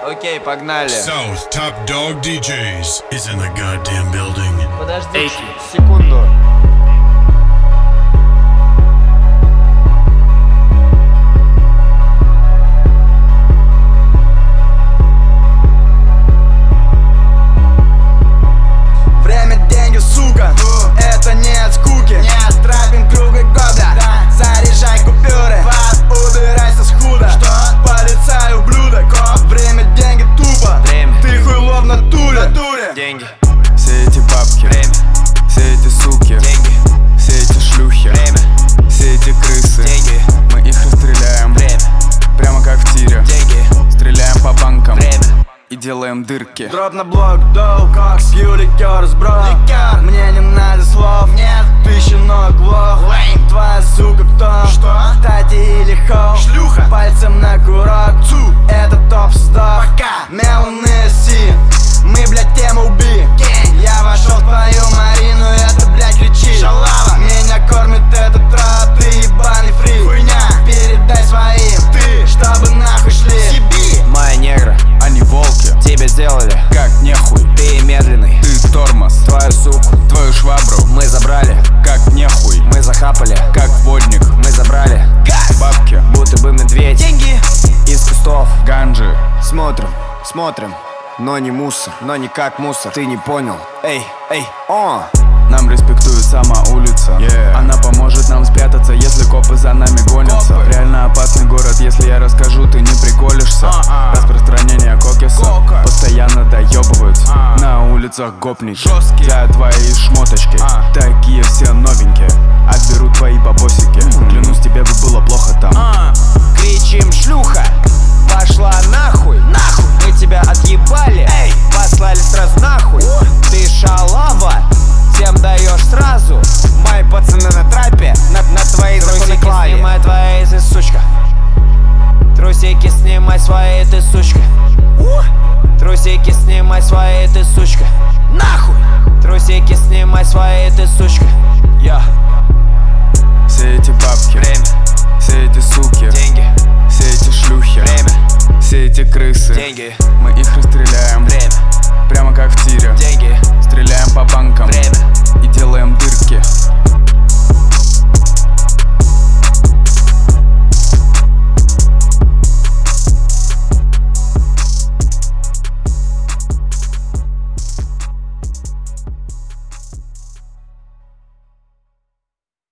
Окей, погнали. South Top Dog DJs is in the goddamn building. Подожди секунду. Время, деньги, сука, это не от скуки. Трафим круглый год, заряжай купюры, убирайся с худа. Полицай, ублюдок, время, деньги, тупо. Ты хуйло в натуре. Деньги, Все эти бабки, время, все эти суки, деньги, все эти шлюхи, время, все эти крысы. деньги, Мы их расстреляем, время, прямо как в тире. деньги, Стреляем по банкам время. и делаем дырки. Дроп на блок, доу, кокс, пью ликер, сбро. Мне не надо слов, нет, ты щенок лох. Твоя сука кто? Что? Тати или хоу? Шлюха. Пальцем на курок, это топ-стоп. Меланный син, мы, блядь, тему уби. Я вошел в твою Марину, это, блядь, кричит шалава. Меня кормит этот раб, ты ебаный фрик. Хуйня, передай своим, ты, чтобы нахуй шли. Моя негра, Они волки, тебе сделали, как нехуй. ты медленный. Ты тормоз, Твою суку твою швабру, мы забрали, как нехуй. мы захапали, Как водник, мы забрали. бабки, Будто бы медведь, Деньги. из кустов. ганджи. Смотрим, но не мусор, но не как мусор. Ты не понял, эй, Нам респектует сама улица. Она поможет нам спрятаться, если копы за нами гонятся. Реально опасный город, если я расскажу, ты не приколишься. Распространение кокиса постоянно доебываются. На улицах гопники за твои шмоточки. Такие все новенькие, отберут твои бабосики. Клянусь, тебе бы было плохо там. кричим шлюха, пошла нахуй, мы тебя отъебали, послали сразу нахуй. Ты шалава, всем даешь сразу. Мои пацаны на трапе, на твои трусики снимай твои, ты сучка. Трусики снимай свои, ты сучка. Трусики снимай свои, ты сучка. Нахуй! Трусики снимай свои, ты сучка. Я. Все эти бабки, Время, все эти суки, деньги, все эти шлюхи, время, все эти крысы. деньги, Мы их расстреляем.